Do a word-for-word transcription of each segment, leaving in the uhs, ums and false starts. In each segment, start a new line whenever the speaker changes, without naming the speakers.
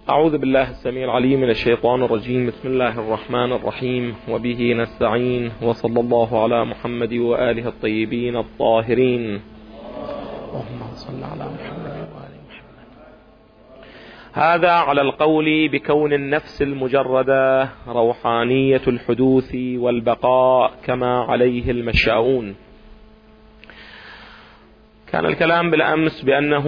أعوذ بالله السميع العليم من الشيطان الرجيم. بسم الله الرحمن الرحيم، وبه نستعين، وصلى الله على محمد وآله الطيبين الطاهرين. اللهم صل على محمد وآل محمد. هذا على القول بكون النفس المجردة روحانية الحدوث والبقاء كما عليه المشاؤون. كان الكلام بالأمس بأنه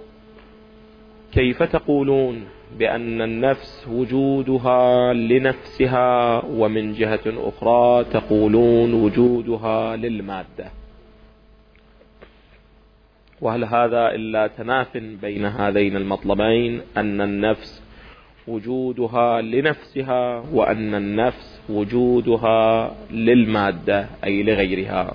كيف تقولون بأن النفس وجودها لنفسها، ومن جهة أخرى تقولون وجودها للمادة، وهل هذا إلا تناف بين هذين المطلبين، أن النفس وجودها لنفسها وأن النفس وجودها للمادة أي لغيرها؟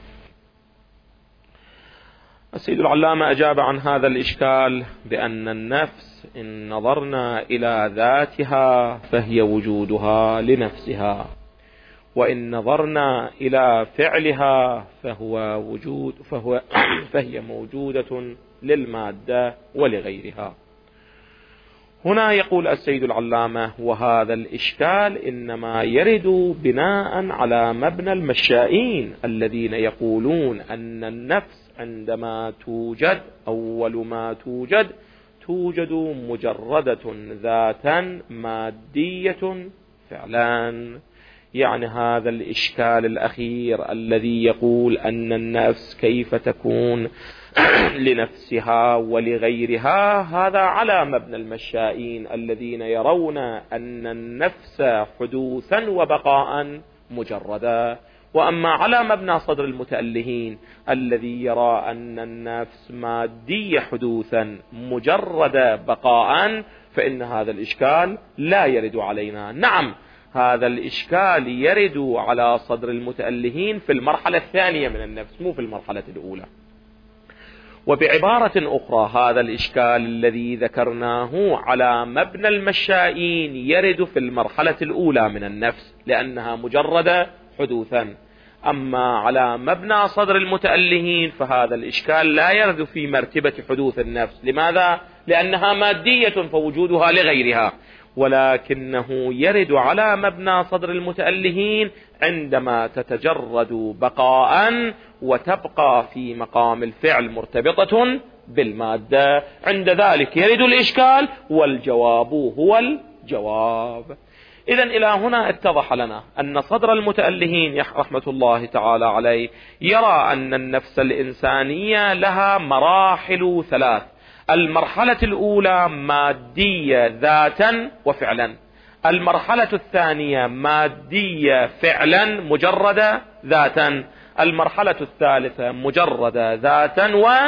السيد العلامة أجاب عن هذا الإشكال بأن النفس إن نظرنا إلى ذاتها فهي وجودها لنفسها، وإن نظرنا إلى فعلها فهو وجود فهو فهي موجودة للمادة ولغيرها. هنا يقول السيد العلامة: وهذا الإشكال إنما يرد بناء على مبنى المشائين الذين يقولون أن النفس عندما توجد أول ما توجد توجد مجردة ذاتا مادية فعلا. يعني هذا الإشكال الأخير الذي يقول أن النفس كيف تكون لنفسها ولغيرها، هذا على مبنى المشائين الذين يرون أن النفس حدوثا وبقاء مجردة. وأما على مبنى صدر المتألهين الذي يرى أن النفس مادية حدوثا مجرد بقاء، فإن هذا الإشكال لا يرد علينا. نعم، هذا الإشكال يرد على صدر المتألهين في المرحلة الثانية من النفس، مو في المرحلة الأولى. وبعبارة أخرى، هذا الإشكال الذي ذكرناه على مبنى المشائين يرد في المرحلة الأولى من النفس لأنها مجردة حدوثا. أما على مبنى صدر المتألهين فهذا الإشكال لا يرد في مرتبة حدوث النفس. لماذا؟ لأنها مادية فوجودها لغيرها، ولكنه يرد على مبنى صدر المتألهين عندما تتجرد بقاء وتبقى في مقام الفعل مرتبطة بالمادة. عند ذلك يرد الإشكال، والجواب هو الجواب. إذن إلى هنا اتضح لنا أن صدر المتألهين رحمة الله تعالى عليه يرى أن النفس الإنسانية لها مراحل ثلاث. المرحلة الأولى مادية ذاتا وفعلا، المرحلة الثانية مادية فعلا مجردة ذاتا، المرحلة الثالثة مجردة ذاتا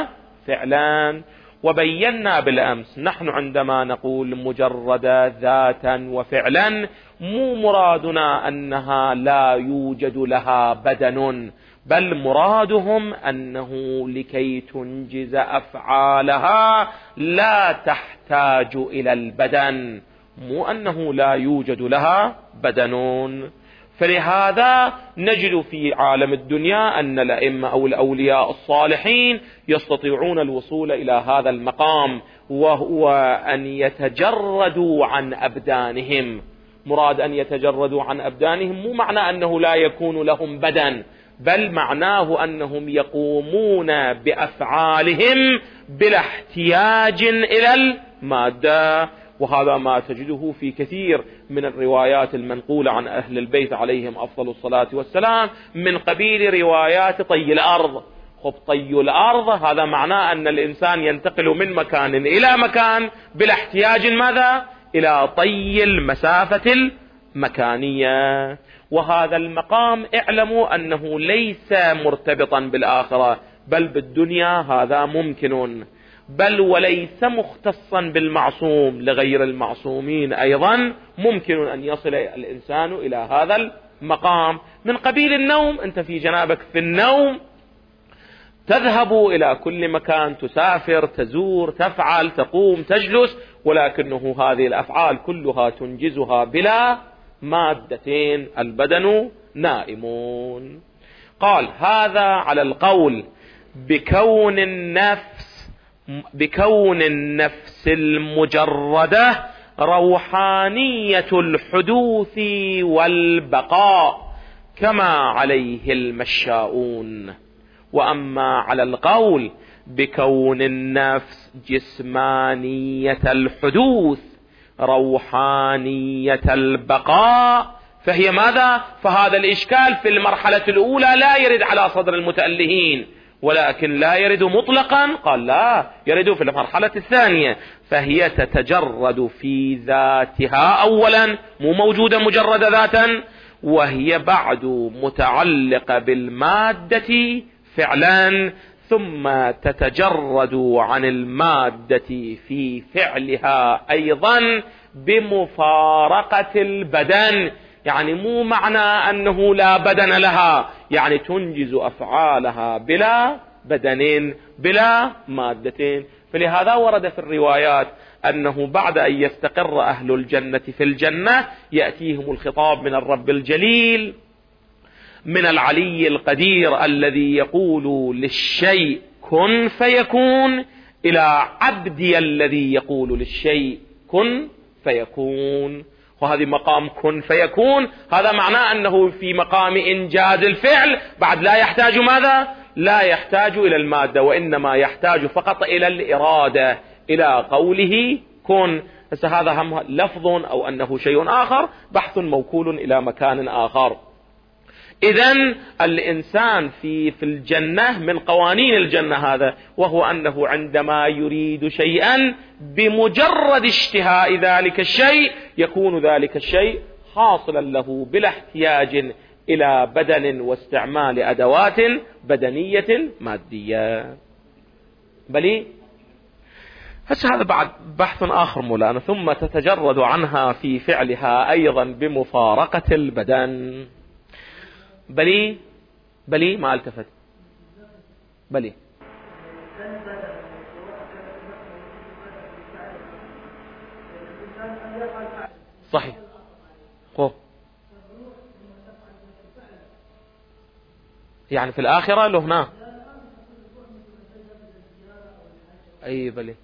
وفعلا. وبينا بالأمس نحن عندما نقول مجردة ذاتا وفعلا مو مرادنا أنها لا يوجد لها بدن، بل مرادهم أنه لكي تنجز أفعالها لا تحتاج إلى البدن، مو أنه لا يوجد لها بدن. فلهذا نجد في عالم الدنيا أن الأئمة أو الأولياء الصالحين يستطيعون الوصول إلى هذا المقام، وهو أن يتجردوا عن أبدانهم. مراد أن يتجردوا عن أبدانهم مو معنى أنه لا يكون لهم بدن، بل معناه أنهم يقومون بأفعالهم بلا احتياج إلى المادة. وهذا ما تجده في كثير من الروايات المنقولة عن أهل البيت عليهم أفضل الصلاة والسلام، من قبيل روايات طي الأرض. خب طي الأرض هذا معناه أن الإنسان ينتقل من مكان إلى مكان بلا احتياج ماذا؟ إلى طي المسافة المكانية. وهذا المقام اعلموا أنه ليس مرتبطا بالآخرة، بل بالدنيا هذا ممكن، بل وليس مختصا بالمعصوم، لغير المعصومين أيضا ممكن أن يصل الإنسان إلى هذا المقام. من قبيل النوم، أنت في جنابك في النوم تذهب إلى كل مكان، تسافر، تزور، تفعل، تقوم، تجلس، ولكنه هذه الأفعال كلها تنجزها بلا مادتين، البدن نائمون. قال: هذا على القول بكون النفس بكون النفس المجردة روحانية الحدوث والبقاء كما عليه المشاؤون. وأما على القول بكون النفس جسمانية الحدوث روحانية البقاء فهي ماذا؟ فهذا الإشكال في المرحلة الأولى لا يرد على صدر المتألهين، ولكن لا يرد مطلقا، قال لا، يرد في المرحلة الثانية، فهي تتجرد في ذاتها أولا، مو موجودة مجرد ذاتا، وهي بعد متعلقة بالمادة فعلا، ثم تتجرد عن المادة في فعلها أيضا بمفارقة البدن. يعني مو معنى أنه لا بدن لها، يعني تنجز أفعالها بلا بدن بلا مادتين. فلهذا ورد في الروايات أنه بعد أن يستقر أهل الجنة في الجنة يأتيهم الخطاب من الرب الجليل، من العلي القدير الذي يقول للشيء كن فيكون، إلى عبدي الذي يقول للشيء كن فيكون. وهذه مقام كن فيكون، هذا معناه أنه في مقام إنجاز الفعل، بعد لا يحتاج ماذا؟ لا يحتاج إلى المادة، وإنما يحتاج فقط إلى الإرادة، إلى قوله كن. بس هذا هم لفظ أو أنه شيء آخر، بحث موكول إلى مكان آخر. إذن الإنسان في في الجنة من قوانين الجنة هذا، وهو أنه عندما يريد شيئا بمجرد اشتهاء ذلك الشيء يكون ذلك الشيء حاصلا له بلا احتياج إلى بدن واستعمال أدوات بدنية مادية. بلي هس هذا بعد بحث آخر مولانا. ثم تتجرد عنها في فعلها أيضا بمفارقة البدن. بلي بلي ما التفت بلي صحيح. خو يعني في الآخرة له هنا أي بلي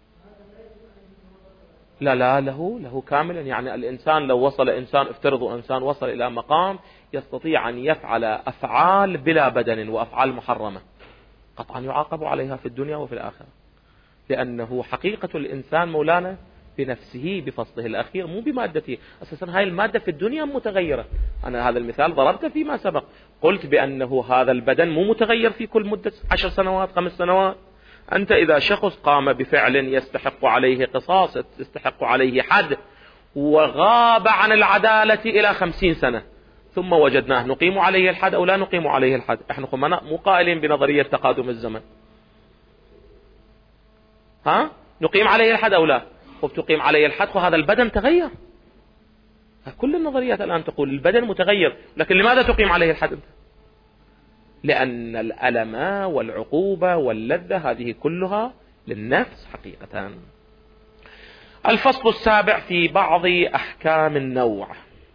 لا لا له له كاملا. يعني الإنسان لو وصل إنسان افترضوا إنسان وصل إلى مقام يستطيع أن يفعل أفعال بلا بدن وأفعال محرمة، قطعا يعاقب عليها في الدنيا وفي الآخرة، لأنه حقيقة الإنسان مولانا بنفسه بفصله الأخير مو بمادته. أساسا هاي المادة في الدنيا متغيرة. أنا هذا المثال ضربته فيما سبق، قلت بأنه هذا البدن مو متغير في كل مدة عشر سنوات خمس سنوات. أنت إذا شخص قام بفعل يستحق عليه قصاص، يستحق عليه حد، وغاب عن العدالة إلى خمسين سنة، ثم وجدناه نقيم عليه الحد أو لا نقيم عليه الحد. احنا خمنا مو قائلين بنظرية تقادم الزمن، ها نقيم عليه الحد أو لا؟ وبتقيم عليه الحد وهذا البدن تغير. كل النظريات الآن تقول البدن متغير، لكن لماذا تقيم عليه الحد؟ لأن الألم والعقوبة واللذة هذه كلها للنفس حقيقة. الفصل السابع في بعض أحكام النوع.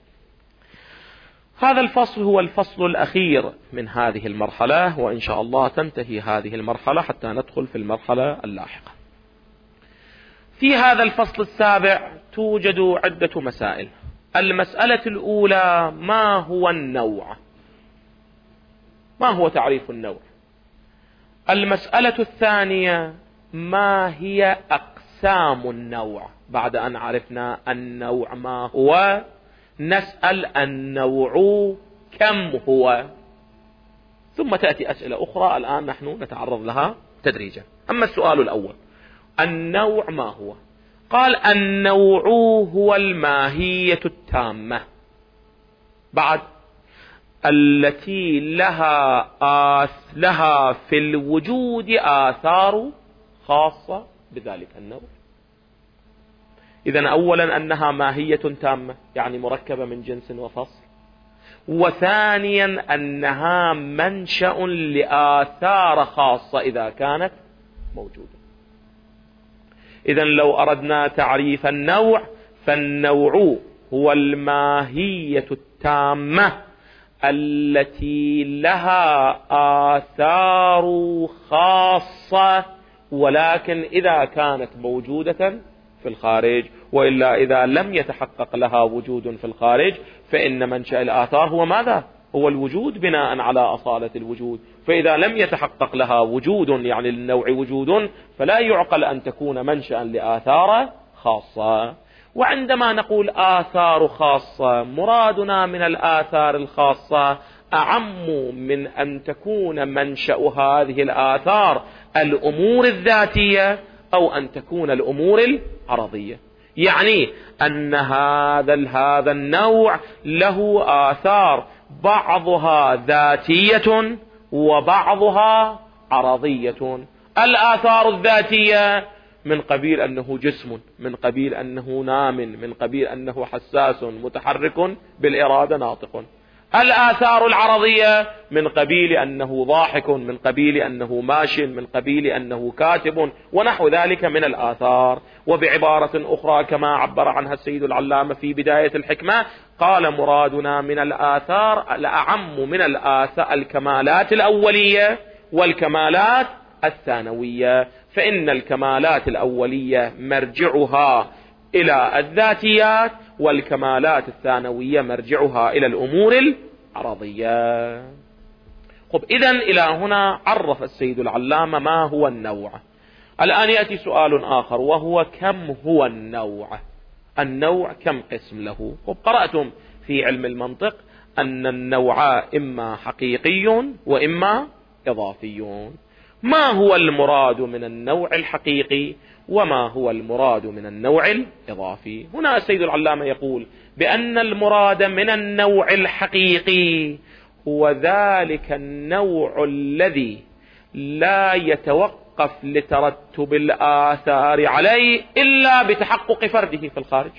هذا الفصل هو الفصل الأخير من هذه المرحلة، وإن شاء الله تنتهي هذه المرحلة حتى ندخل في المرحلة اللاحقة. في هذا الفصل السابع توجد عدة مسائل. المسألة الأولى: ما هو النوع؟ ما هو تعريف النوع؟ المسألة الثانية: ما هي أقسام النوع؟ بعد أن عرفنا النوع ما هو، نسأل النوع كم هو؟ ثم تأتي أسئلة أخرى الآن نحن نتعرض لها تدريجا. أما السؤال الأول: النوع ما هو؟ قال: النوع هو الماهية التامة، بعد التي لها آث لها في الوجود آثار خاصة بذلك النوع. إذن أولا أنها ماهية تامة، يعني مركبة من جنس وفصل. وثانيا أنها منشأ لآثار خاصة إذا كانت موجودة. إذن لو أردنا تعريف النوع، فالنوع هو الماهية التامة التي لها آثار خاصة، ولكن إذا كانت موجودة في الخارج، وإلا إذا لم يتحقق لها وجود في الخارج فإن منشأ الآثار هو ماذا؟ هو الوجود بناء على أصالة الوجود. فإذا لم يتحقق لها وجود يعني للنوع وجود فلا يعقل أن تكون منشأ لآثار خاصة. وعندما نقول آثار خاصة مرادنا من الآثار الخاصة أعم من أن تكون منشأ هذه الآثار الأمور الذاتية أو أن تكون الأمور العرضية. يعني أن هذا هذا النوع له آثار بعضها ذاتية وبعضها عرضية. الآثار الذاتية من قبيل أنه جسم، من قبيل أنه نام، من قبيل أنه حساس متحرك بالإرادة ناطق. الآثار العرضية من قبيل أنه ضاحك، من قبيل أنه ماش، من قبيل أنه كاتب ونحو ذلك من الآثار. وبعبارة أخرى كما عبر عنها السيد العلامة في بداية الحكمة قال مرادنا من الآثار الأعم من الآثار الكمالات الأولية والكمالات الثانوية، فإن الكمالات الأولية مرجعها إلى الذاتيات والكمالات الثانوية مرجعها إلى الأمور العرضية. خب إذن إلى هنا عرف السيد العلامة ما هو النوع. الآن يأتي سؤال آخر وهو كم هو النوع؟ النوع كم قسم له؟ خب قرأتم في علم المنطق أن النوع إما حقيقي وإما إضافي. ما هو المراد من النوع الحقيقي وما هو المراد من النوع الإضافي؟ هنا السيد العلامة يقول بأن المراد من النوع الحقيقي هو ذلك النوع الذي لا يتوقف لترتب الآثار عليه إلا بتحقق فرده في الخارج.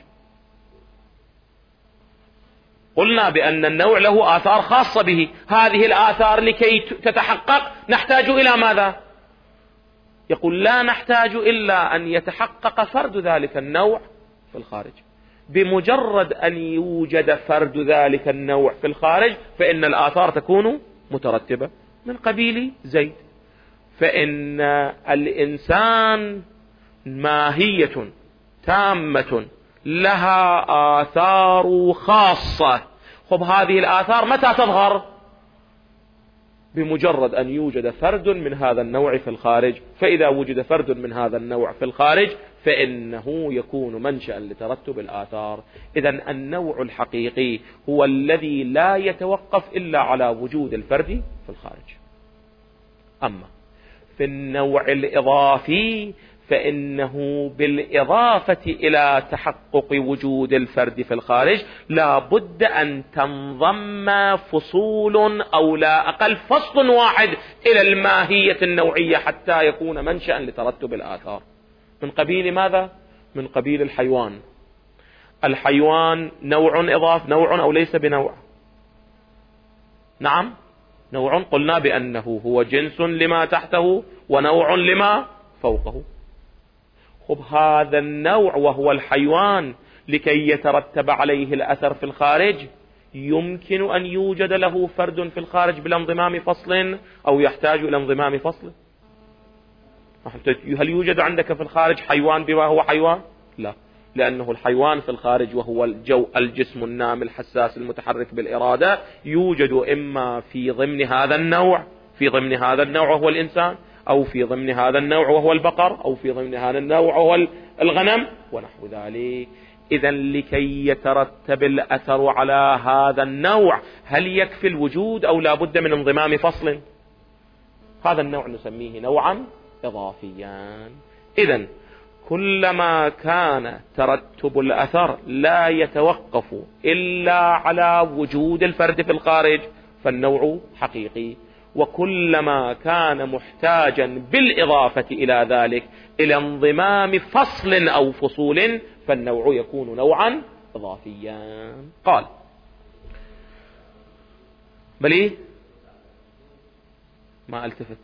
قلنا بأن النوع له آثار خاصة به، هذه الآثار لكي تتحقق نحتاج إلى ماذا؟ يقول لا نحتاج إلا أن يتحقق فرد ذلك النوع في الخارج. بمجرد أن يوجد فرد ذلك النوع في الخارج فإن الآثار تكون مترتبة. من قبيل زيد، فإن الإنسان ماهية تامة لها آثار خاصة. خب هذه الآثار متى تظهر؟ بمجرد أن يوجد فرد من هذا النوع في الخارج. فإذا وجد فرد من هذا النوع في الخارج فإنه يكون منشأ لترتب الآثار. إذن النوع الحقيقي هو الذي لا يتوقف إلا على وجود الفرد في الخارج. أما في النوع الإضافي فإنه بالإضافة إلى تحقق وجود الفرد في الخارج لا بد أن تنضم فصول أو لا أقل فصل واحد إلى الماهية النوعية حتى يكون منشأ لترتب الآثار. من قبيل ماذا؟ من قبيل الحيوان. الحيوان نوع إضاف، نوع أو ليس بنوع؟ نعم نوع، قلنا بأنه هو جنس لما تحته ونوع لما فوقه. خب هذا النوع وهو الحيوان لكي يترتب عليه الأثر في الخارج يمكن أن يوجد له فرد في الخارج بلا انضمام فصل أو يحتاج إلى انضمام فصل. هل يوجد عندك في الخارج حيوان بما هو حيوان؟ لا، لأنه الحيوان في الخارج وهو الجو الجسم النام الحساس المتحرك بالإرادة يوجد إما في ضمن هذا النوع في ضمن هذا النوع وهو الإنسان، أو في ضمن هذا النوع وهو البقر، أو في ضمن هذا النوع وهو الغنم ونحو ذلك. إذا لكي يترتب الأثر على هذا النوع هل يكفي الوجود أو لا بد من انضمام فصل؟ هذا النوع نسميه نوعا إضافيا. إذا كلما كان ترتب الأثر لا يتوقف إلا على وجود الفرد في الخارج فالنوع حقيقي، وكلما كان محتاجا بالإضافة إلى ذلك إلى انضمام فصل أو فصول فالنوع يكون نوعا إضافيا. قال بلي ما التفت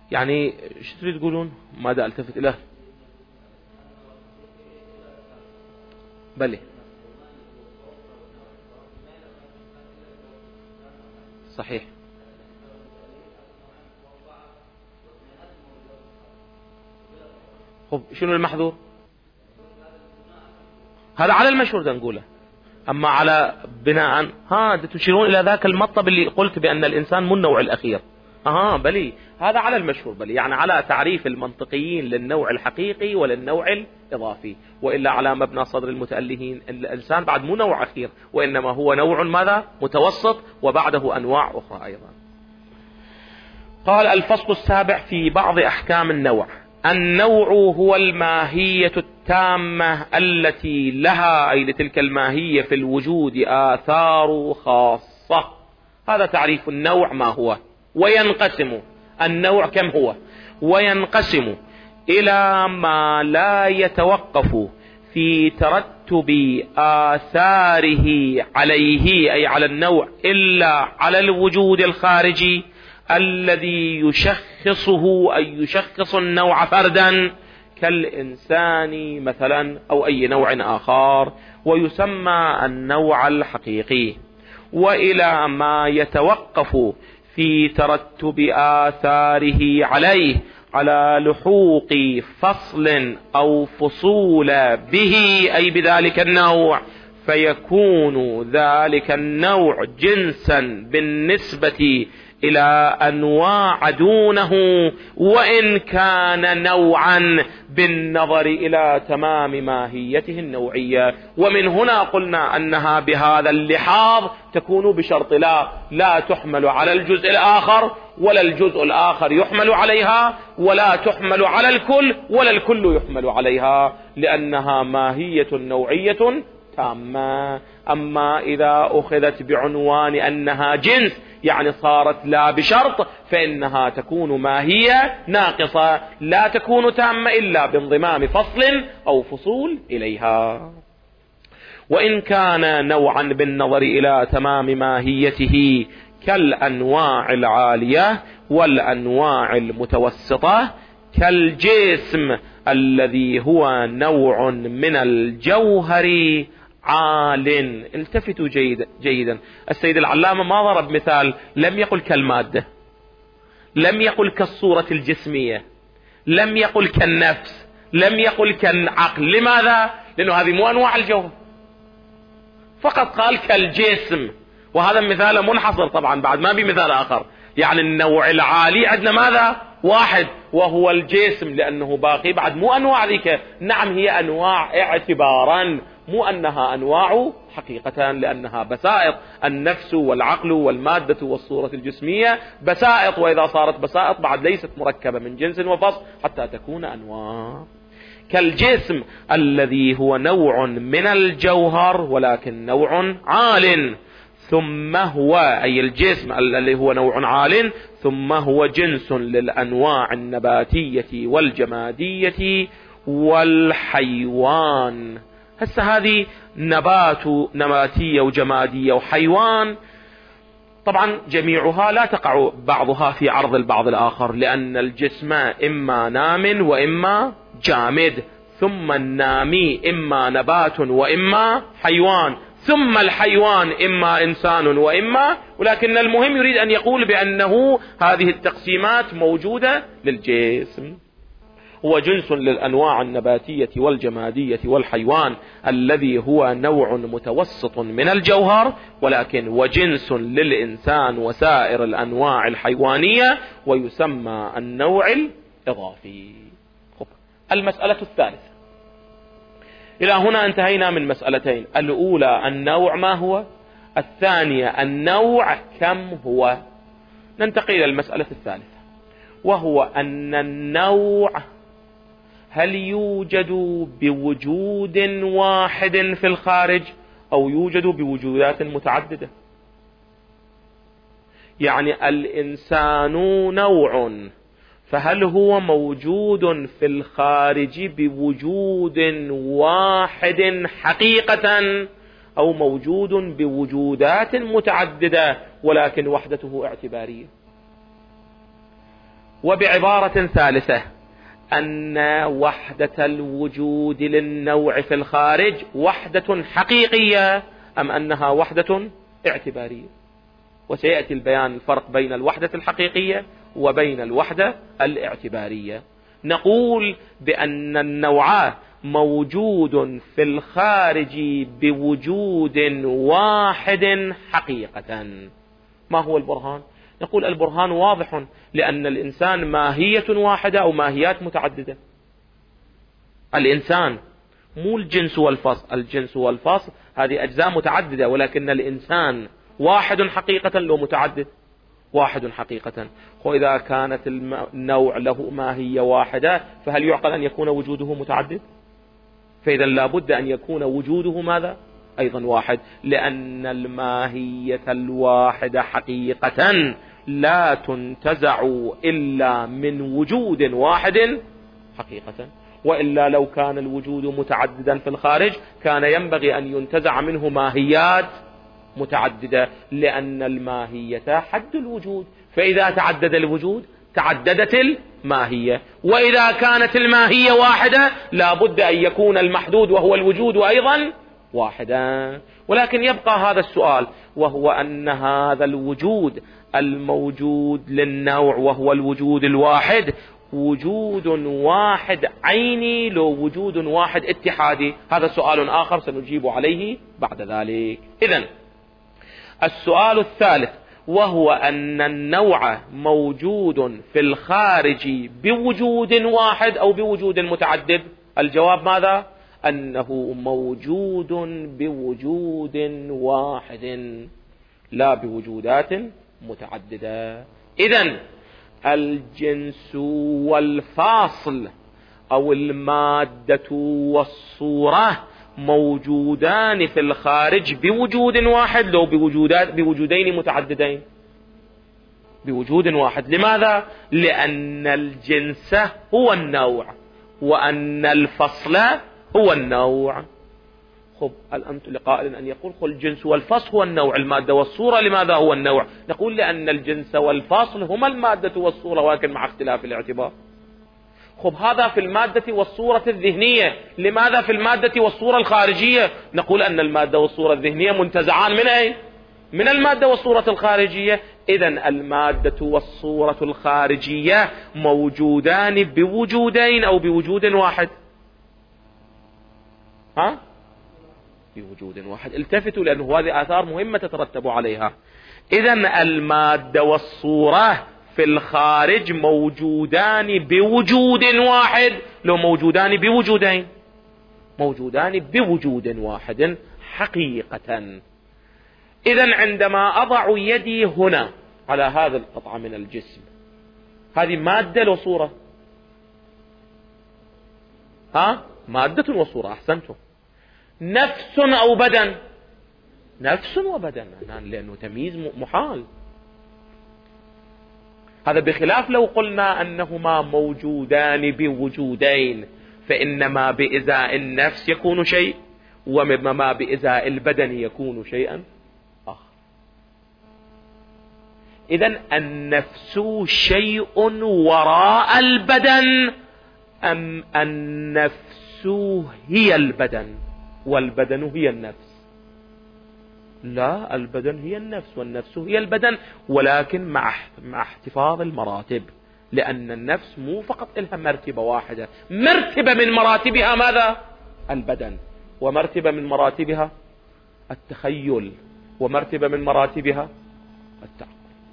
يعني شو تريد تقولون؟ ماذا التفت إليه؟ بلي صحيح. خب شنو المحظور؟ هذا على المشهور ده نقوله. أما على بناء ها تشيرون إلى ذاك المطلب اللي قلت بأن الإنسان مو النوع الأخير. أها بلي هذا على المشهور بلي، يعني على تعريف المنطقيين للنوع الحقيقي وللنوع الإضافي، وإلا على مبنى صدر المتألهين الإنسان بعد مو نوع أخير، وإنما هو نوع ماذا؟ متوسط، وبعده أنواع أخرى أيضا. قال الفصل السابع في بعض أحكام النوع. النوع هو الماهية التامة التي لها أي لتلك الماهية في الوجود آثار خاصة. هذا تعريف النوع ما هو. وينقسم النوع كم هو؟ وينقسم إلى ما لا يتوقف في ترتب آثاره عليه أي على النوع إلا على الوجود الخارجي الذي يشخصه أي يشخص النوع فردا كالإنسان مثلا أو أي نوع آخر، ويسمى النوع الحقيقي. وإلى ما يتوقف في ترتب آثاره عليه على لحوق فصل أو فصول به أي بذلك النوع، فيكون ذلك النوع جنسا بالنسبة إلى أنواع دونه، وإن كان نوعا بالنظر إلى تمام ماهيته النوعية. ومن هنا قلنا أنها بهذا اللحاظ تكون بشرط لا لا تحمل على الجزء الآخر، ولا الجزء الآخر يحمل عليها، ولا تحمل على الكل، ولا الكل يحمل عليها، لأنها ماهية نوعية تامة. أما إذا أخذت بعنوان أنها جنس يعني صارت لا بشرط، فإنها تكون ماهية ناقصة لا تكون تامة إلا بانضمام فصل أو فصول إليها. وإن كان نوعا بالنظر إلى تمام ماهيته كالأنواع العالية والأنواع المتوسطة كالجسم الذي هو نوع من الجوهر عال. التفتوا جيدا جيدا، السيد العلامة ما ضرب مثال، لم يقل كالمادة، لم يقل كالصورة الجسمية، لم يقل كالنفس، لم يقل كالعقل. لماذا؟ لأنه هذه مو أنواع الجوهر، فقط قال كالجسم، وهذا مثال منحصر طبعا، بعد ما بمثال آخر. يعني النوع العالي عندنا ماذا؟ واحد، وهو الجسم، لأنه باقي بعد مو أنواع ذيك. نعم هي أنواع اعتبارا، مو أنها أنواع حقيقة، لأنها بسائط. النفس والعقل والمادة والصورة الجسمية بسائط، وإذا صارت بسائط بعد ليست مركبة من جنس وفصل حتى تكون أنواع. كالجسم الذي هو نوع من الجوهر ولكن نوع عال، ثم هو أي الجسم الذي هو نوع عال، ثم هو جنس للأنواع النباتية والجمادية والحيوان. هسه هذه نبات نباتية وجمادية وحيوان، طبعا جميعها لا تقع بعضها في عرض البعض الآخر، لأن الجسم إما نام وإما جامد، ثم النامي إما نبات وإما حيوان، ثم الحيوان إما إنسان وإما، ولكن المهم يريد أن يقول بأنه هذه التقسيمات موجودة للجسم. هو جنس للأنواع النباتية والجمادية والحيوان الذي هو نوع متوسط من الجوهر، ولكن وجنس للإنسان وسائر الأنواع الحيوانية، ويسمى النوع الإضافي. المسألة الثالثة. إلى هنا انتهينا من مسألتين، الأولى النوع ما هو، الثانية النوع كم هو. ننتقل إلى المسألة الثالثة، وهو أن النوع هل يوجد بوجود واحد في الخارج أو يوجد بوجودات متعددة. يعني الإنسان نوع، فهل هو موجود في الخارج بوجود واحد حقيقة أو موجود بوجودات متعددة ولكن وحدته اعتبارية. وبعبارة ثالثة أن وحدة الوجود للنوع في الخارج وحدة حقيقية أم أنها وحدة اعتبارية. وسيأتي البيان الفرق بين الوحدة الحقيقية وبين الوحدة الاعتبارية. نقول بأن النوع موجود في الخارج بوجود واحد حقيقة. ما هو البرهان؟ نقول البرهان واضح، لأن الإنسان ماهية واحدة أو ماهيات متعددة. الإنسان مو الجنس والفصل، الجنس والفصل هذه أجزاء متعددة، ولكن الإنسان واحد حقيقة لو متعدد، واحد حقيقة. وإذا كانت النوع له ماهية واحدة فهل يعقل أن يكون وجوده متعدد؟ فإذا لابد أن يكون وجوده ماذا؟ أيضا واحد، لأن الماهية الواحدة حقيقة لا تنتزع إلا من وجود واحد حقيقة، وإلا لو كان الوجود متعددا في الخارج كان ينبغي أن ينتزع منه ماهيات متعددة، لأن الماهية حد الوجود، فإذا تعدد الوجود تعددت الماهية، وإذا كانت الماهية واحدة لابد أن يكون المحدود وهو الوجود أيضا واحدا. ولكن يبقى هذا السؤال، وهو أن هذا الوجود الموجود للنوع وهو الوجود الواحد وجود واحد عيني لو وجود واحد اتحادي؟ هذا سؤال آخر سنجيب عليه بعد ذلك. إذن السؤال الثالث، وهو أن النوع موجود في الخارج بوجود واحد أو بوجود متعدد؟ الجواب ماذا؟ أنه موجود بوجود واحد لا بوجودات متعددة. إذن الجنس والفاصل أو المادة والصورة موجودان في الخارج بوجود واحد لو بوجودات بوجودين متعددين؟ بوجود واحد. لماذا؟ لأن الجنس هو النوع وأن الفصل هو النوع. خب الآن لقائل أن يقول خل الجنس والفصل هو النوع، المادة والصورة لماذا هو النوع؟ نقول لأن الجنس والفصل هما المادة والصورة، ولكن مع اختلاف الاعتبار. خب هذا في المادة والصورة الذهنية، لماذا في المادة والصورة الخارجية؟ نقول أن المادة والصورة الذهنية منتزعان من أين؟ من المادة والصورة الخارجية. إذن المادة والصورة الخارجية موجودان بوجودين أو بوجود واحد؟ ها؟ بوجود واحد. التفتوا لأنه هذه آثار مهمة تترتب عليها. إذن المادة والصورة في الخارج موجودان بوجود واحد لو موجودان بوجودين؟ موجودان بوجود واحد حقيقة. إذن عندما أضع يدي هنا على هذا القطعة من الجسم، هذه مادة لو صورة؟ ها؟ مادة وصورة، أحسنتم. نفس أو بدن؟ نفس وبدن، لأنه تمييز محال. هذا بخلاف لو قلنا أنهما موجودان بوجودين، فإنما بإزاء النفس يكون شيء وما بإزاء البدن يكون شيئا آخر. إذن النفس شيء وراء البدن أم النفس هي البدن والبدن هي النفس؟ لا، البدن هي النفس والنفس هي البدن، ولكن مع مع احتفاظ المراتب، لأن النفس مو فقط لها مرتبة واحدة، مرتبة من مراتبها ماذا؟ البدن، ومرتبة من مراتبها التخيل، ومرتبة من مراتبها التعقل.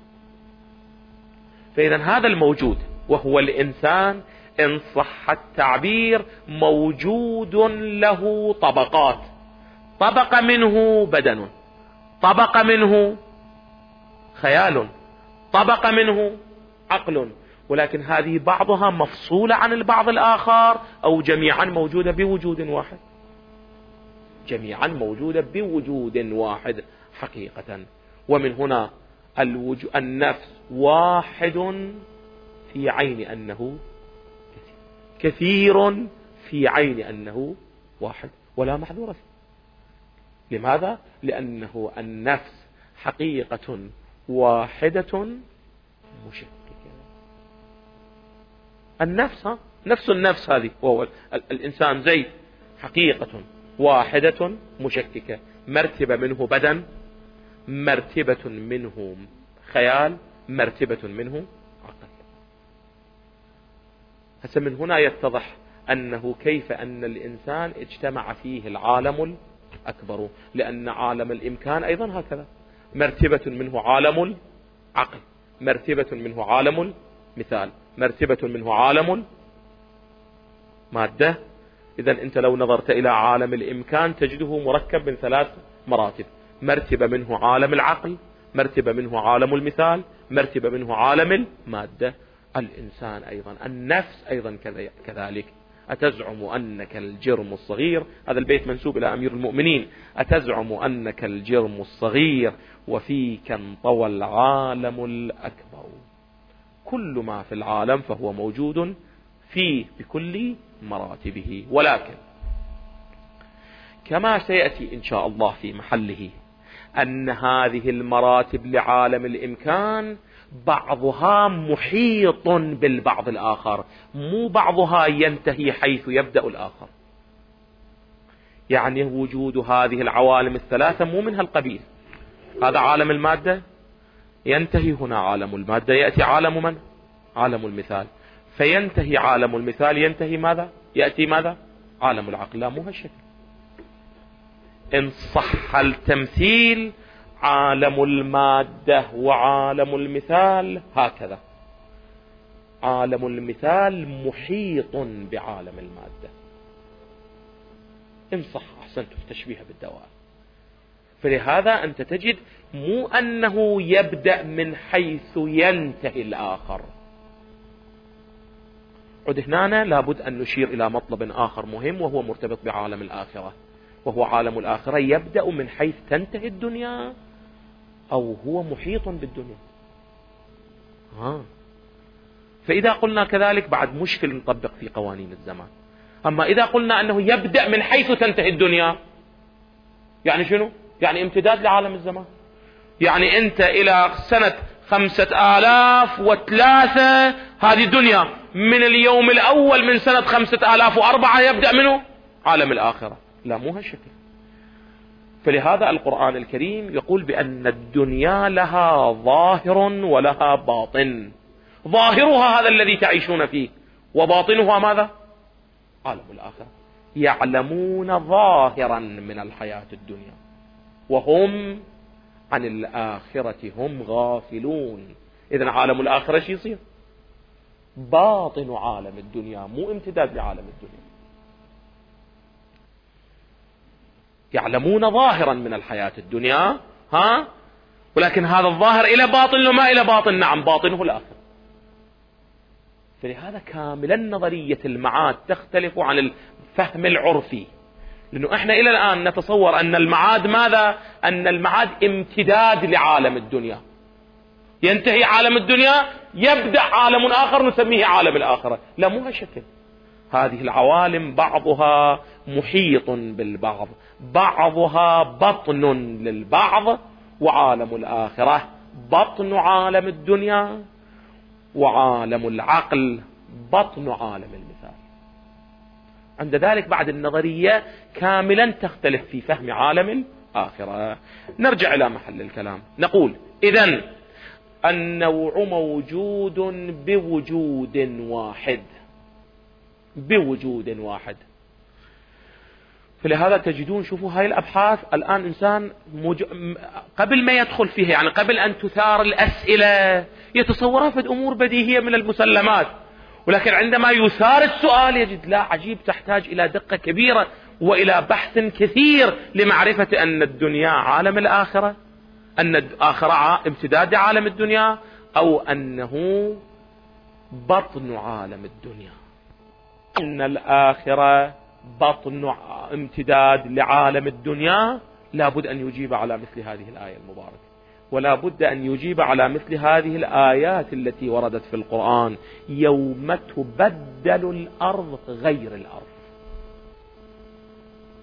فإذا هذا الموجود وهو الإنسان إن صح التعبير موجود له طبقات، طبقة منه بدن، طبقة منه خيال، طبقة منه عقل، ولكن هذه بعضها مفصولة عن البعض الآخر أو جميعا موجودة بوجود واحد؟ جميعا موجودة بوجود واحد حقيقة. ومن هنا الوجو... النفس واحد في عين أنه كثير، كثير في عين أنه واحد، ولا محذور فيه. لماذا؟ لأنه النفس حقيقة واحدة مشككة. النفس، ها نفس النفس هذه، وهو الإنسان زيد حقيقة واحدة مشككة، مرتبة منه بدن، مرتبة منه خيال، مرتبة منه عقل. هسه من هنا يتضح أنه كيف أن الإنسان اجتمع فيه العالم الأكبر، لأن عالم الإمكان أيضا هكذا، مرتبة منه عالم العقل، مرتبة منه عالم المثال، مرتبة منه عالم المادة. إذن أنت لو نظرت إلى عالم الإمكان تجده مركب من ثلاث مراتب، مرتبة منه عالم العقل، مرتبة منه عالم المثال، مرتبة منه عالم المادة. الإنسان أيضا، النفس أيضا كذلك. أتزعم أنك الجرم الصغير، هذا البيت منسوب إلى أمير المؤمنين، أتزعم أنك الجرم الصغير وفيك انطوى العالم الأكبر. كل ما في العالم فهو موجود فيه بكل مراتبه، ولكن كما سيأتي إن شاء الله في محله أن هذه المراتب لعالم الإمكان بعضها محيط بالبعض الآخر، مو بعضها ينتهي حيث يبدأ الآخر. يعني وجود هذه العوالم الثلاثة مو من هالقبيل، هذا عالم المادة ينتهي هنا عالم المادة، يأتي عالم من؟ عالم المثال، فينتهي عالم المثال، ينتهي ماذا؟ يأتي ماذا؟ عالم العقل. لا، مو هالشكل. إن صح التمثيل عالم المادة وعالم المثال هكذا، عالم المثال محيط بعالم المادة، إن صح أحسنت في التشبيه بالدوائر. فلهذا أنت تجد مو أنه يبدأ من حيث ينتهي الآخر. عد هنا لابد أن نشير إلى مطلب آخر مهم، وهو مرتبط بعالم الآخرة، وهو عالم الآخرة يبدأ من حيث تنتهي الدنيا أو هو محيط بالدنيا. ها. فإذا قلنا كذلك بعد مشكل نطبق في قوانين الزمان. أما إذا قلنا أنه يبدأ من حيث تنتهي الدنيا، يعني شنو؟ يعني امتداد لعالم الزمان. يعني أنت إلى سنة خمسة آلاف وثلاثة هذه الدنيا، من اليوم الأول من سنة خمسة آلاف وأربعة يبدأ منه عالم الآخرة. لا، مو هالشكل. فلهذا القرآن الكريم يقول بأن الدنيا لها ظاهر ولها باطن. ظاهرها هذا الذي تعيشون فيه، وباطنها ماذا؟ عالم الآخرة. يعلمون ظاهرا من الحياة الدنيا وهم عن الآخرة هم غافلون. إذن عالم الآخرة شي يصير؟ باطن عالم الدنيا، مو امتداد لعالم الدنيا. يعلمون ظاهرا من الحياة الدنيا، ها، ولكن هذا الظاهر إلى باطن وما إلى باطن؟ نعم، باطنه الآخر. فلهذا كاملا نظرية المعاد تختلف عن الفهم العرفي، لأنه احنا إلى الآن نتصور أن المعاد ماذا؟ أن المعاد امتداد لعالم الدنيا، ينتهي عالم الدنيا يبدأ عالم آخر نسميه عالم الآخرة. لا، مو هالشكل. هذه العوالم بعضها محيط بالبعض، بعضها بطن للبعض، وعالم الآخرة بطن عالم الدنيا، وعالم العقل بطن عالم المثال. عند ذلك بعد النظرية كاملا تختلف في فهم عالم الآخرة. نرجع إلى محل الكلام، نقول إذن النوع موجود بوجود واحد، بوجود واحد. فلهذا تجدون، شوفوا هاي الأبحاث الآن إنسان مج... قبل ما يدخل فيها، يعني قبل أن تثار الأسئلة يتصورها في أمور بديهية من المسلمات، ولكن عندما يثار السؤال يجد لا عجيب، تحتاج إلى دقة كبيرة وإلى بحث كثير لمعرفة أن الدنيا عالم الآخرة، أن الآخرة امتداد عالم الدنيا، أو أنه بطن عالم الدنيا. أن الآخرة بطن امتداد لعالم الدنيا، لابد أن يجيب على مثل هذه الآية المباركة، ولا بد أن يجيب على مثل هذه الآيات التي وردت في القرآن: يوم تبدل الأرض غير الأرض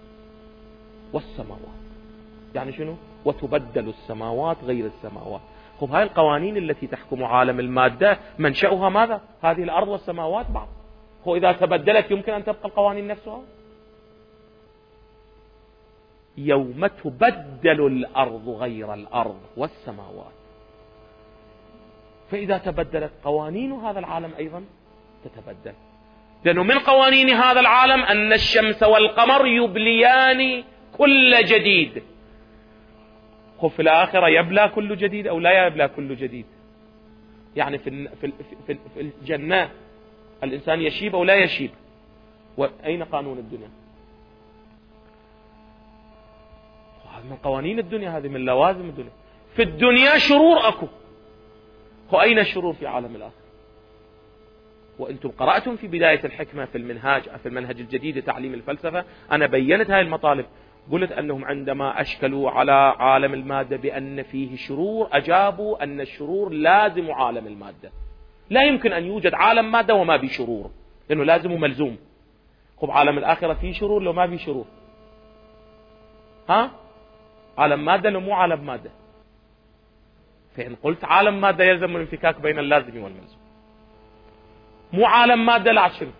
والسماوات. يعني شنو؟ وتبدل السماوات غير السماوات. خب هاي القوانين التي تحكم عالم المادة منشأها ماذا؟ هذه الأرض والسماوات بعض. هو إذا تبدلت يمكن أن تبقى القوانين نفسها؟ يوم تبدل الأرض غير الأرض والسماوات، فإذا تبدلت قوانين هذا العالم أيضا تتبدل، لأنه من قوانين هذا العالم أن الشمس والقمر يبليان كل جديد. خب في الآخرة يبلى كل جديد أو لا يبلى كل جديد؟ يعني في في في في الجنة الإنسان يشيب أو لا يشيب؟ وأين قانون الدنيا؟ من قوانين الدنيا، هذه من لوازم الدنيا. في الدنيا شرور أكو، وأين الشرور في عالم الآخر؟ وأنتم قرأتم في بداية الحكمة في المنهاج في المنهج الجديد لتعليم الفلسفة، أنا بينت هذه المطالب، قلت أنهم عندما أشكلوا على عالم المادة بأن فيه شرور، أجابوا أن الشرور لازم عالم المادة، لا يمكن أن يوجد عالم مادة وما به شرور، لأنه لازم وملزوم. خب عالم الآخرة فيه شرور لو ما به شرور؟ ها؟ عالم مادة لو مو عالم مادة؟ فإن قلت عالم مادة يلزم الانفكاك بين اللازم والملزوم، مو عالم مادة لا شنو؟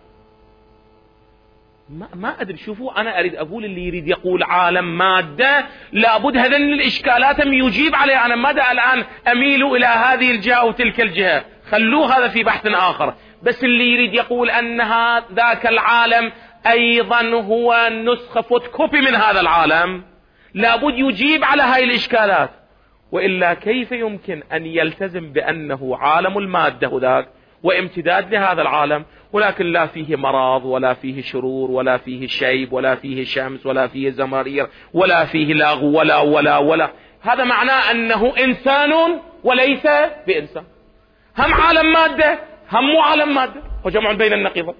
ما, ما أدري. شوفوا، أنا أريد أقول اللي يريد يقول عالم مادة لابد هذين الإشكالات يجيب عليها. أنا ماذا الآن أميل إلى هذه الجهة وتلك الجهة، خلوه هذا في بحث آخر. بس اللي يريد يقول أن ذاك العالم أيضا هو نسخة فوتوكوبي من هذا العالم، لابد يجيب على هاي الإشكالات، وإلا كيف يمكن أن يلتزم بأنه عالم المادة ذاك وامتداد لهذا العالم، ولكن لا فيه مرض ولا فيه شرور ولا فيه شيب ولا فيه شمس ولا فيه زمارير ولا فيه لغو ولا ولا ولا. هذا معناه أنه إنسان وليس بإنسان، هم عالم مادة هم مو عالم مادة، وجمع بين النقيضين.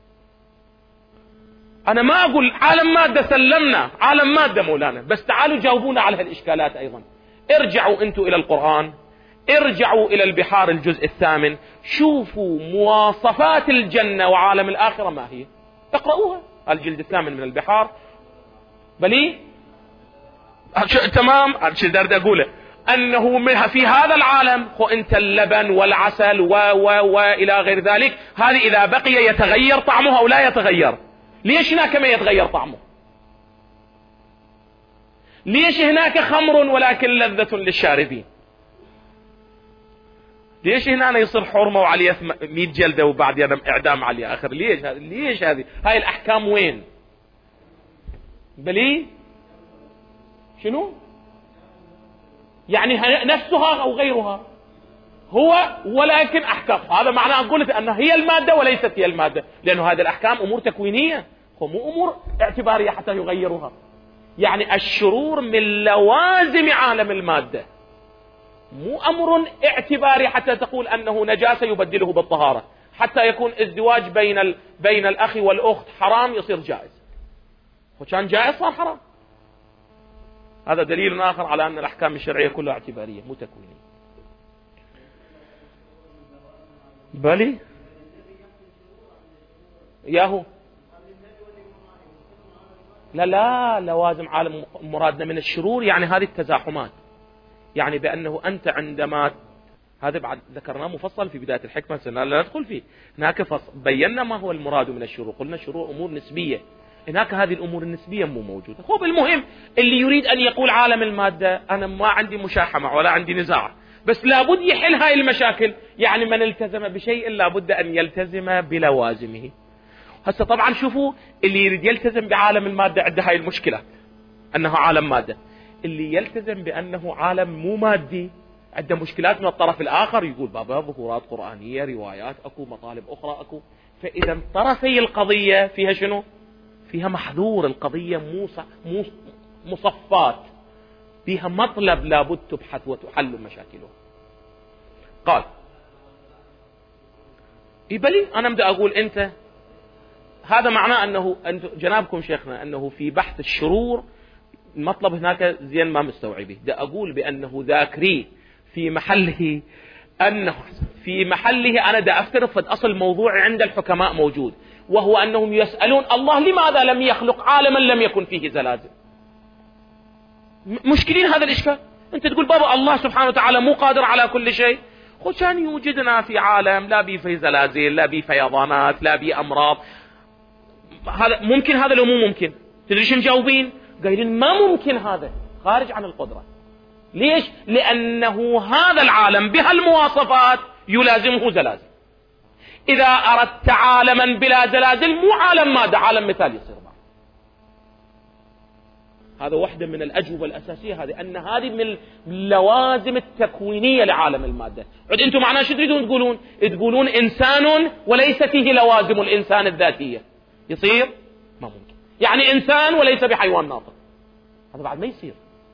أنا ما أقول عالم مادة سلمنا عالم مادة مولانا، بس تعالوا جاوبونا على هالإشكالات أيضا. ارجعوا أنتوا إلى القرآن، ارجعوا إلى البحار الجزء الثامن، شوفوا مواصفات الجنة وعالم الآخرة ما هي، اقرأوها. الجلد الثامن من البحار. بلي تمام. شو دارد أقوله؟ أنه في هذا العالم خو أنت اللبن والعسل و و وإلى غير ذلك، هذه إذا بقي يتغير طعمه أو لا يتغير. ليش هناك ما يتغير طعمه؟ ليش هناك خمر ولكن لذة للشاربين؟ ليش هنا يصير حرمة وعليه مئة جلدة وبعد ينام إعدام عليه آخر؟ ليش هذه؟ ليش هذه؟ هاي الأحكام وين؟ بلي شنو؟ يعني نفسها أو غيرها هو، ولكن أحكام. هذا معناه أقول أنها هي المادة وليست هي المادة، لأنه هذه الأحكام أمور تكوينية ومو أمور اعتبارية حتى يغيرها. يعني الشرور من لوازم عالم المادة، مو أمر اعتباري حتى تقول أنه نجاسة يبدله بالطهارة، حتى يكون ازدواج بين ال... بين الأخ والأخت حرام يصير جائز، وكان جائز صار حرام. هذا دليل آخر على أن الأحكام الشرعية كلها اعتبارية مو تكوينية. بلي ياهو لا لا لوازم عالم مرادنا من الشرور، يعني هذه التزاحمات، يعني بأنه أنت عندما هذا بعد ذكرناه مفصل في بداية الحكمة، لا ندخل فيه. هناك فصل بينا ما هو المراد من الشرور، قلنا الشرور أمور نسبية، هناك هذه الأمور النسبية مو موجودة. خب المهم اللي يريد أن يقول عالم المادة، أنا ما عندي مشاحمة ولا عندي نزاع، بس لابد يحل هاي المشاكل. يعني من التزم بشيء لابد أن يلتزم بلوازمه. هسه طبعا شوفوا، اللي يريد يلتزم بعالم المادة عنده هاي المشكلة أنه عالم مادة، اللي يلتزم بأنه عالم مو مادي عنده مشكلات من الطرف الآخر، يقول بابا ظهورات قرآنية، روايات أكو، مطالب أخرى أكو. فإذا طرفي القضية فيها شنو؟ فيها محذور، القضية مو مو مصفات، فيها مطلب لابد تبحث وتحل مشاكله. قال إبلي أنا بدي أقول أنت، هذا معناه أنه أنت جنابكم شيخنا أنه في بحث الشرور المطلب هناك زين ما مستوعبه. ده أقول بأنه ذاكري في محله، أنه في محله أنا دا أفترض فد أصل موضوع عند الحكماء موجود، وهو أنهم يسألون الله لماذا لم يخلق عالما لم يكن فيه زلازل. مشكلين هذا الإشكال، أنت تقول بابا الله سبحانه وتعالى مو قادر على كل شيء. خو كان يوجدنا في عالم لا بيه في زلازل، لا بيه فيضانات، لا بيه أمراض. هذا ممكن، هذا لو مو ممكن. تدري شو مجاوبين؟ قايلين ما ممكن، هذا خارج عن القدرة. ليش؟ لأنه هذا العالم بهالمواصفات يلازمه زلازل. إذا أردت عالما بلا زلازل مو عالم مادة، عالم مثال يصير معه. هذا واحدة من الأجوبة الأساسية، هذه أن هذه من اللوازم التكوينية لعالم المادة. عد أنتم معناه شو تريدون تقولون؟ تقولون إنسان وليس فيه لوازم الإنسان الذاتية، يصير؟ ما ممكن. يعني إنسان وليس بحيوان ناطق، هذا بعد ما يصير.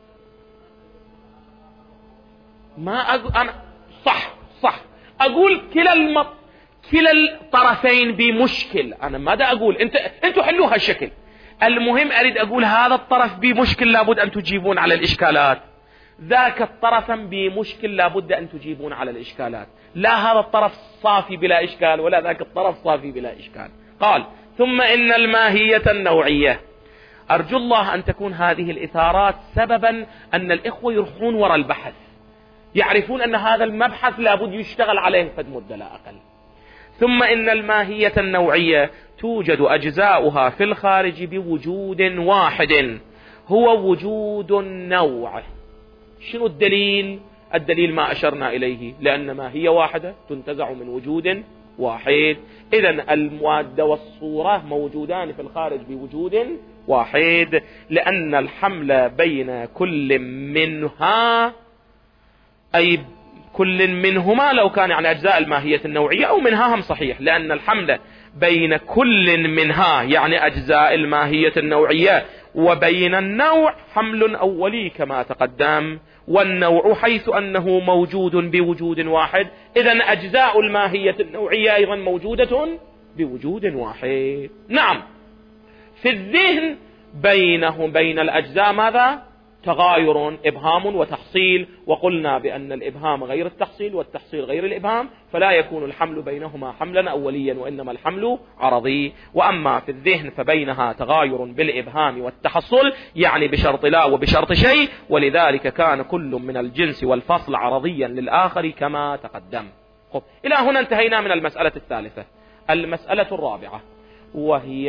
ما أقول أنا صح صح أقول كلا المط كلا الطرفين بمشكل. أنا ماذا أقول؟ أنت أنتوا حلوها الشكل. المهم أريد أقول هذا الطرف بمشكل لابد أن تجيبون على الإشكالات، ذاك الطرف بمشكل لابد أن تجيبون على الإشكالات. لا هذا الطرف صافي بلا إشكال ولا ذاك الطرف صافي بلا إشكال. قال ثم إن الماهية النوعية. أرجو الله أن تكون هذه الإثارات سببا أن الإخوة يروحون وراء البحث، يعرفون أن هذا المبحث لابد يشتغل عليه فد مدة لا أقل. ثم إن الماهية النوعية توجد أجزاؤها في الخارج بوجود واحد هو وجود النوع. شنو الدليل؟ الدليل ما أشرنا إليه، لأن ماهية واحدة تنتزع من وجود واحد. إذن المادة والصورة موجودان في الخارج بوجود واحد، لأن الحمل بين كل منها، أي كل منهما لو كان يعني أجزاء الماهية النوعية أو منها هم صحيح، لأن الحمل بين كل منها يعني أجزاء الماهية النوعية وبين النوع حمل أولي كما تقدم، والنوع حيث أنه موجود بوجود واحد إذن أجزاء الماهية النوعية أيضا موجودة بوجود واحد. نعم، في الذهن بينهم بين الأجزاء ماذا؟ تغاير، إبهام وتحصيل، وقلنا بأن الإبهام غير التحصيل والتحصيل غير الإبهام، فلا يكون الحمل بينهما حملا أوليا وإنما الحمل عرضي. وأما في الذهن فبينها تغاير بالإبهام والتحصل، يعني بشرط لا وبشرط شيء، ولذلك كان كل من الجنس والفصل عرضيا للآخر كما تقدم. خب. إلى هنا انتهينا من المسألة الثالثة. المسألة الرابعة وهي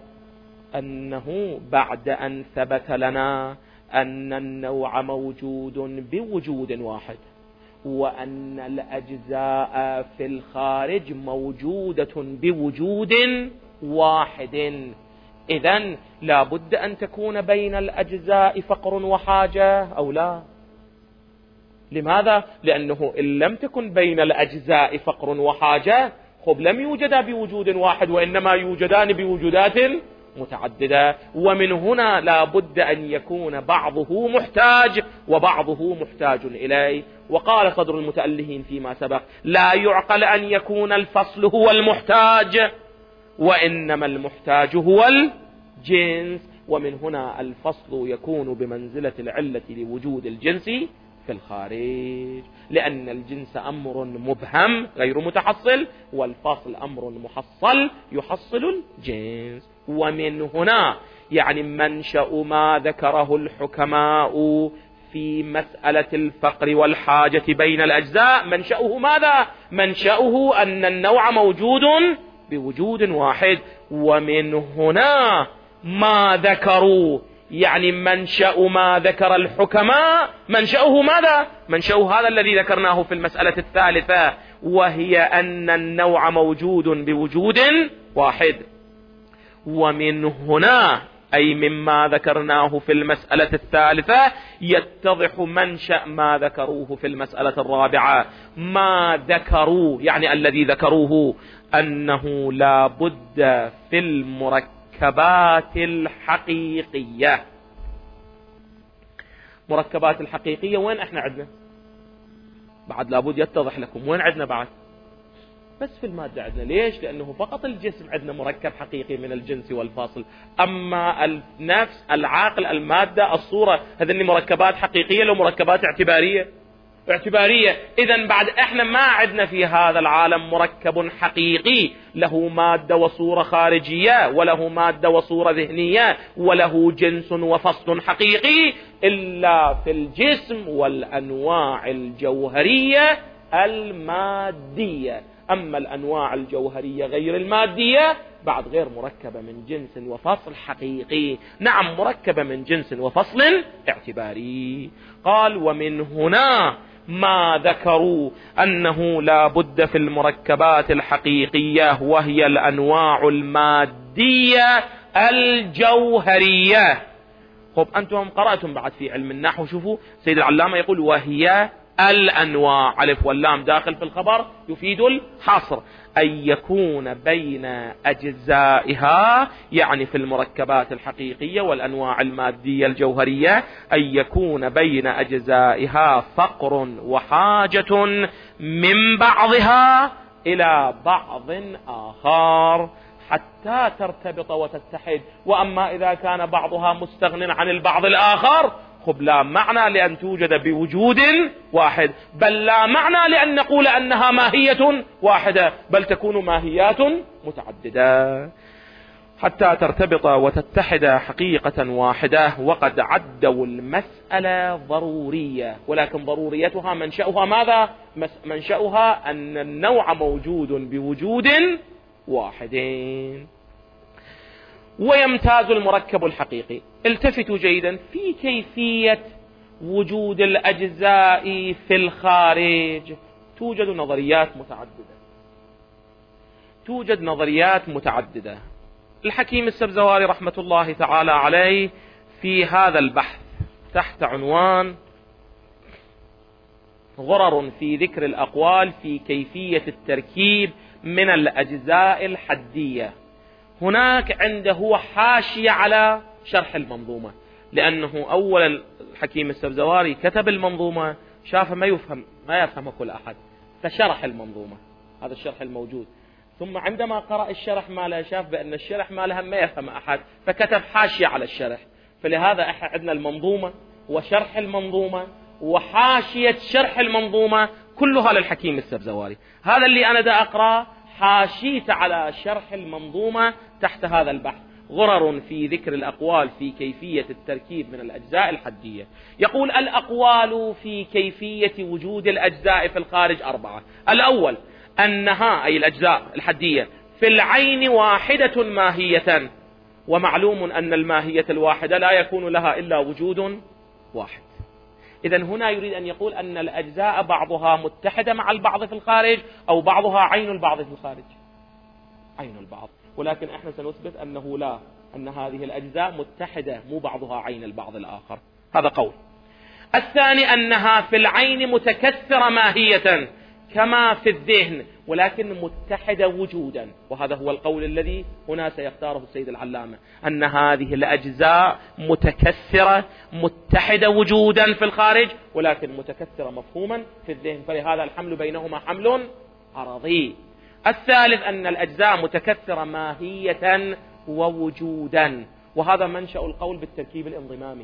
أنه بعد أن ثبت لنا أن النوع موجود بوجود واحد وأن الأجزاء في الخارج موجودة بوجود واحد، إذن لا بد أن تكون بين الأجزاء فقر وحاجة أو لا؟ لماذا؟ لأنه إن لم تكن بين الأجزاء فقر وحاجة خب لم يوجدا بوجود واحد وإنما يوجدان بوجودات متعددة، ومن هنا لا بد أن يكون بعضه محتاج وبعضه محتاج إليه. وقال صدر المتألهين فيما سبق لا يعقل أن يكون الفصل هو المحتاج وإنما المحتاج هو الجنس، ومن هنا الفصل يكون بمنزلة العلة لوجود الجنس في الخارج، لأن الجنس أمر مبهم غير متحصل والفصل أمر محصل يحصل الجنس. ومن هنا يعني منشأ ما ذكره الحكماء في مسألة الفقر والحاجة بين الأجزاء، منشأه ماذا؟ منشأه أن النوع موجود بوجود واحد. ومن هنا ما ذكروا يعني منشأ ما ذكر الحكماء منشأه ماذا؟ منشأه هذا الذي ذكرناه في المسألة الثالثة، وهي أن النوع موجود بوجود واحد. ومن هنا أي مما ذكرناه في المسألة الثالثة يتضح منشأ ما ذكروه في المسألة الرابعة. ما ذكروا يعني الذي ذكروه أنه لا بد في المركبات الحقيقية. مركبات الحقيقية وين احنا عندنا؟ بعد لابد يتضح لكم وين عندنا بعد؟ بس في المادة عندنا. ليش؟ لأنه فقط الجسم عندنا مركب حقيقي من الجنس والفاصل، أما النفس العقل المادة الصورة هذني مركبات حقيقية لو مركبات اعتبارية. اعتبارية. إذن بعد احنا ما عندنا في هذا العالم مركب حقيقي له مادة وصورة خارجية وله مادة وصورة ذهنية وله جنس وفصل حقيقي إلا في الجسم والأنواع الجوهرية المادية. أما الأنواع الجوهرية غير المادية بعد غير مركبة من جنس وفصل حقيقي، نعم مركبة من جنس وفصل اعتباري. قال ومن هنا ما ذكروا أنه لا بد في المركبات الحقيقية وهي الأنواع المادية الجوهرية. خب أنتم قرأتم بعد في علم النحو، شوفوا سيد العلامة يقول وهي الأنواع، ألف واللام داخل في الخبر يفيد الحصر، أن يكون بين أجزائها يعني في المركبات الحقيقية والأنواع المادية الجوهرية أن يكون بين أجزائها فقر وحاجة من بعضها إلى بعض آخر حتى ترتبط وتتحد. وأما إذا كان بعضها مستغن عن البعض الآخر خب لا معنى لأن توجد بوجود واحد، بل لا معنى لأن نقول أنها ماهية واحدة، بل تكون ماهيات متعددة حتى ترتبط وتتحد حقيقة واحدة. وقد عدوا المسألة ضرورية، ولكن ضروريتها منشأها ماذا؟ منشأها أن النوع موجود بوجود واحدين. ويمتاز المركب الحقيقي، التفتوا جيدا، في كيفية وجود الأجزاء في الخارج توجد نظريات متعددة توجد نظريات متعددة الحكيم السبزواري رحمة الله تعالى عليه في هذا البحث تحت عنوان غرر في ذكر الأقوال في كيفية التركيب من الأجزاء الحدية. هناك عنده حاشية على شرح المنظومة، لأنه أولا الحكيم السبزواري كتب المنظومة شاف ما يفهم ما يفهم كل أحد فشرح المنظومة، هذا الشرح الموجود. ثم عندما قرأ الشرح ماله شاف بأن الشرح مالها ما يفهم أحد فكتب حاشية على الشرح. فلهذا احنا عندنا المنظومة وشرح المنظومة وحاشية شرح المنظومة كلها للحكيم السبزواري. هذا اللي أنا دا أقرأ حاشيت على شرح المنظومة تحت هذا البحث، غرر في ذكر الأقوال في كيفية التركيب من الأجزاء الحدية. يقول الأقوال في كيفية وجود الأجزاء في الخارج أربعة. الأول أنها أي الأجزاء الحدية في العين واحدة ماهية، ومعلوم أن الماهية الواحدة لا يكون لها إلا وجود واحد. إذن هنا يريد أن يقول أن الأجزاء بعضها متحدة مع البعض في الخارج أو بعضها عين البعض في الخارج، عين البعض، ولكن احنا سنثبت أنه لا، أن هذه الأجزاء متحدة مو بعضها عين البعض الآخر. هذا قول. الثاني أنها في العين متكثرة ماهية كما في الذهن ولكن متحدة وجودا، وهذا هو القول الذي هنا سيختاره السيد العلامة، أن هذه الأجزاء متكثرة متحدة وجودا في الخارج ولكن متكثرة مفهوما في الذهن، فلهذا الحمل بينهما حمل عرضي. الثالث أن الأجزاء متكثرة ماهية ووجودا، وهذا منشأ القول بالتركيب الانضمامي،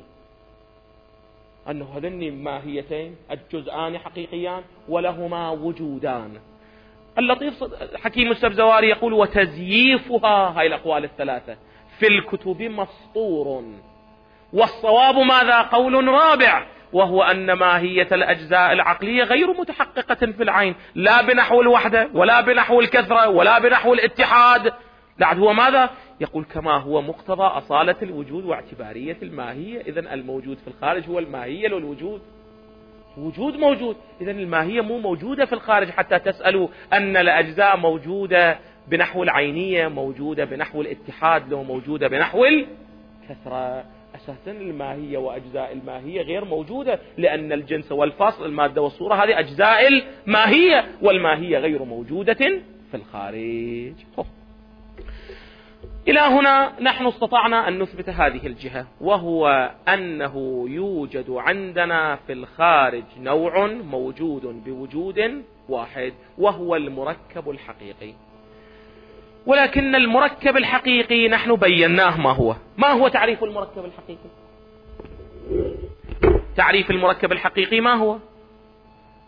أنه هذين ماهيتين الجزءان حقيقيان ولهما وجودان. اللطيف حكيم السبزواري يقول وتزييفها هاي الأقوال الثلاثة في الكتب مسطور، والصواب ماذا؟ قول رابع، وهو أن ماهية الأجزاء العقلية غير متحققة في العين، لا بنحو الوحدة ولا بنحو الكثرة ولا بنحو الاتحاد. بعد هو ماذا؟ يقول كما هو مقتضى أصالة الوجود واعتبارية الماهية. إذن الموجود في الخارج هو الماهية للوجود، وجود موجود، إذن الماهية مو موجودة في الخارج حتى تسألوا أن الأجزاء موجودة بنحو العينية، موجودة بنحو الاتحاد، لو موجودة بنحو الكثرة. أساسا الماهية وأجزاء الماهية غير موجودة، لأن الجنس والفصل المادة والصورة هذه أجزاء الماهية، والماهية غير موجودة في الخارج. إلى هنا نحن استطعنا أن نثبت هذه الجهة، وهو أنه يوجد عندنا في الخارج نوع موجود بوجود واحد وهو المركب الحقيقي. ولكن المركب الحقيقي نحن بيناه ما هو. ما هو تعريف المركب الحقيقي؟ تعريف المركب الحقيقي ما هو؟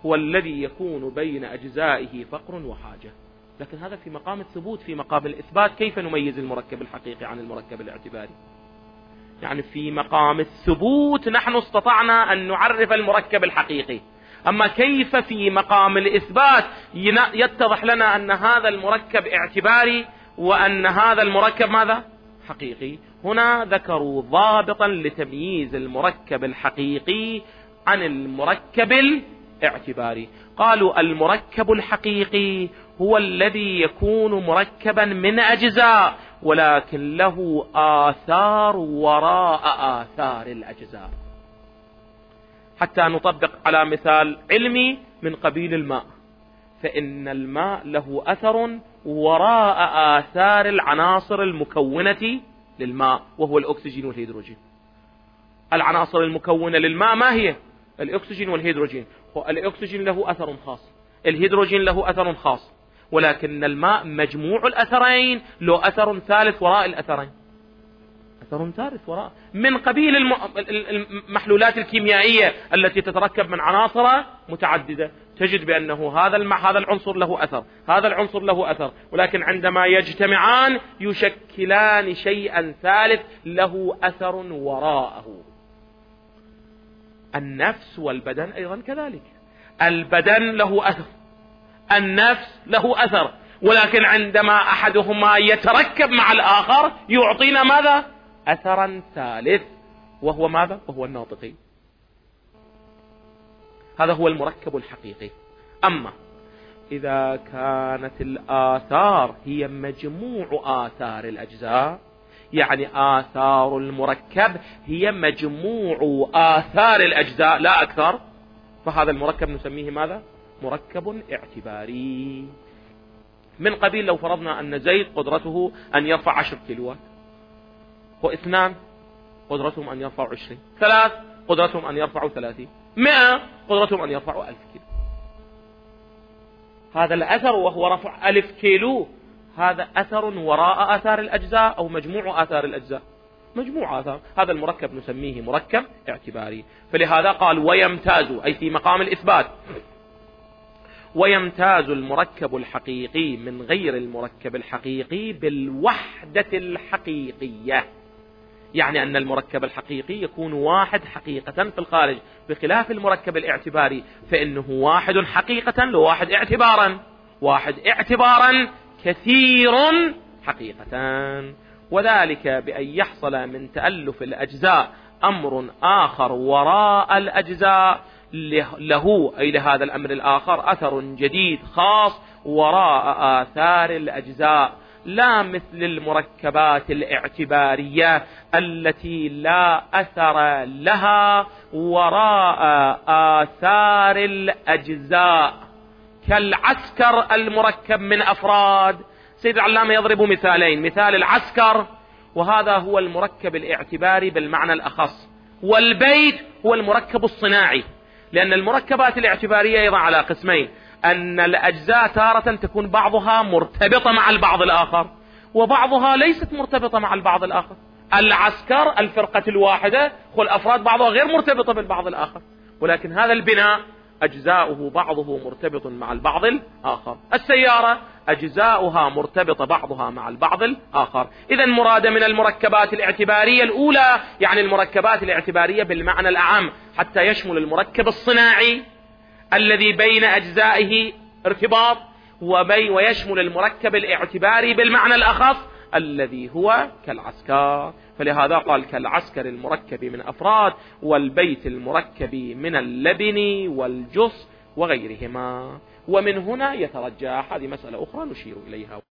هو الذي يكون بين أجزائه فقر وحاجة. لكن هذا في مقام الثبوت. في مقام الإثبات كيف نميز المركب الحقيقي عن المركب الاعتباري؟ يعني في مقام الثبوت نحن استطعنا أن نعرف المركب الحقيقي، أما كيف في مقام الإثبات يتضح لنا أن هذا المركب اعتباري وأن هذا المركب ماذا؟ حقيقي. هنا ذكروا ضابطا لتمييز المركب الحقيقي عن المركب الاعتباري. قالوا المركب الحقيقي هو الذي يكون مركبا من أجزاء ولكن له آثار وراء آثار الأجزاء. حتى نطبق على مثال علمي من قبيل الماء، فإن الماء له أثر وراء آثار العناصر المكونة للماء وهو الأكسجين والهيدروجين. العناصر المكونة للماء ما هي؟ الأكسجين والهيدروجين. الأكسجين له أثر خاص، الهيدروجين له أثر خاص، ولكن الماء مجموع الأثرين له أثر ثالث وراء الأثرين، أثر ثالث وراء من قبيل المحلولات الكيميائية التي تتركب من عناصر متعددة. تجد بأنه هذا المع... هذا العنصر له أثر، هذا العنصر له أثر، ولكن عندما يجتمعان يشكلان شيئا ثالث له أثر وراءه. النفس والبدن أيضا كذلك، البدن له أثر، النفس له أثر، ولكن عندما أحدهما يتركب مع الآخر يعطينا ماذا؟ أثرا ثالث، وهو ماذا؟ وهو الناطقي. هذا هو المركب الحقيقي. أما إذا كانت الآثار هي مجموع آثار الأجزاء، يعني آثار المركب هي مجموع آثار الأجزاء لا أكثر، فهذا المركب نسميه ماذا؟ مركب اعتباري. من قبيل لو فرضنا أن زيد قدرته أن يرفع عشر كيلوات، واثنان قدرتهم أن يرفعوا عشرين، ثلاث قدرتهم أن يرفعوا ثلاثين، مئة قدرتهم أن يرفعوا ألف كيلو. هذا الأثر وهو رفع ألف كيلو، هذا أثر وراء آثار الأجزاء أو مجموع آثار الأجزاء؟ مجموع آثار. هذا المركب نسميه مركب اعتباري. فلهذا قال ويمتاز، أي في مقام الإثبات، ويمتاز المركب الحقيقي من غير المركب الحقيقي بالوحدة الحقيقية. يعني أن المركب الحقيقي يكون واحد حقيقة في الخارج، بخلاف المركب الاعتباري فإنه واحد حقيقة لواحد اعتبارا، واحد اعتبارا كثير حقيقة. وذلك بأن يحصل من تألف الأجزاء أمر آخر وراء الأجزاء له، أي لهذا الأمر الآخر أثر جديد خاص وراء آثار الأجزاء، لا مثل المركبات الاعتبارية التي لا أثر لها وراء آثار الأجزاء، كالعسكر المركب من أفراد. سيد العلامة يضرب مثالين، مثال العسكر وهذا هو المركب الاعتباري بالمعنى الأخص، والبيت هو المركب الصناعي. لأن المركبات الاعتبارية أيضا على قسمين، أن الأجزاء تارة تكون بعضها مرتبطة مع البعض الآخر وبعضها ليست مرتبطة مع البعض الآخر. العسكر الفرقة الواحدة والأفراد بعضها غير مرتبطة بالبعض الآخر، ولكن هذا البناء أجزاؤه بعضه مرتبط مع البعض الآخر. السيارة أجزاؤها مرتبطة بعضها مع البعض الآخر. إذا مراد من المركبات الاعتبارية الأولى يعني المركبات الاعتبارية بالمعنى الأعم، حتى يشمل المركب الصناعي الذي بين أجزائه ارتباط، وبي ويشمل المركب الاعتباري بالمعنى الأخص الذي هو كالعسكر. فلهذا قال كالعسكر المركب من أفراد، والبيت المركب من اللبن والجص وغيرهما. ومن هنا يترجح، هذه مسألة أخرى نشير إليها.